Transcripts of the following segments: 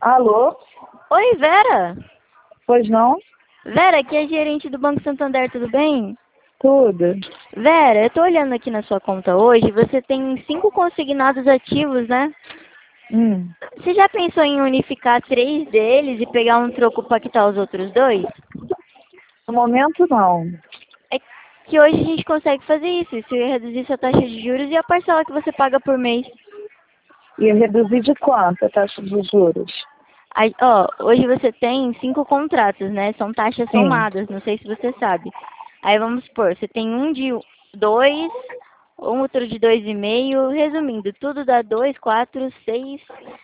Alô? Oi, Vera. Pois não? Vera, aqui é a gerente do Banco Santander, tudo bem? Tudo. Vera, eu tô olhando aqui na sua conta hoje, você tem 5 consignados ativos, né? Hum. Você já pensou em unificar 3 deles e pegar um troco para quitar os outros 2? No momento, não. É que hoje a gente consegue fazer isso ia reduzir sua taxa de juros e a parcela que você paga por mês. Ia reduzir de quanto a taxa de juros? Aí, ó, hoje você tem 5 contratos, né? São taxas Sim. somadas, não sei se você sabe. Aí vamos supor, você tem um de 2, outro de 2,5, resumindo, tudo dá 2, 4, 6,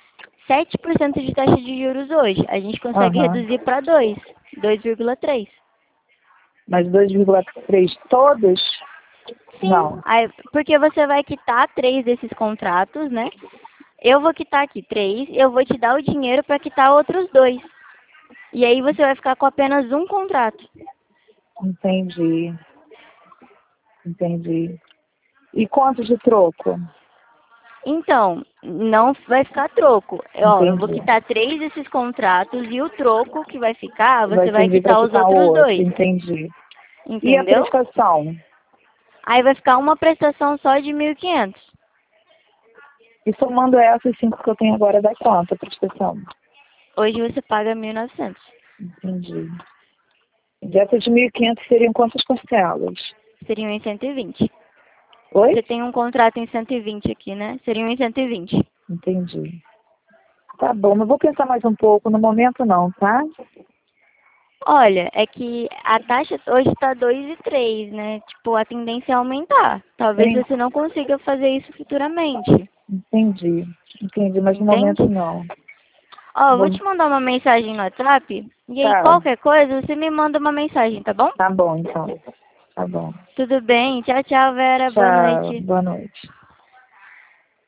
7% de taxa de juros hoje. A gente consegue Aham. reduzir para 2,3. Mas 2,3 todos? Sim, Não. aí, porque você vai quitar 3 desses contratos, né? Eu vou quitar aqui 3, eu vou te dar o dinheiro para quitar outros 2. E aí você vai ficar com apenas um contrato. Entendi. Entendi. E quanto de troco? Então, não vai ficar troco. Ó, eu vou Entendi. quitar 3 desses contratos e o troco que vai ficar, Vai você vai servir para quitar os quitar o outros outro. 2. Entendi. E a Entendeu? prestação? Aí vai ficar uma prestação só de 1.500. E somando essas 5 que eu tenho agora, dá quanto a prestação? Hoje você paga 1.900. Entendi. Dessas de 1.500 seriam quantas parcelas? Seriam em 120. Oi? Você tem um contrato em 120 aqui, né? Seriam em 120. Entendi. Tá bom, mas vou pensar mais um pouco. No momento não, tá? Olha, é que a taxa hoje está 2,3, né? Tipo, a tendência é aumentar. Talvez Sim. você não consiga fazer isso futuramente. Entendi. Entendi, mas no momento Entende? não. Ó, eu vou Vou- te mandar uma mensagem no WhatsApp. E aí, Tá, qualquer coisa, você me manda uma mensagem, tá bom? tá bom então. Tá bom. Tudo bem. Tchau, tchau, Vera. Boa Tchau, noite. boa noite.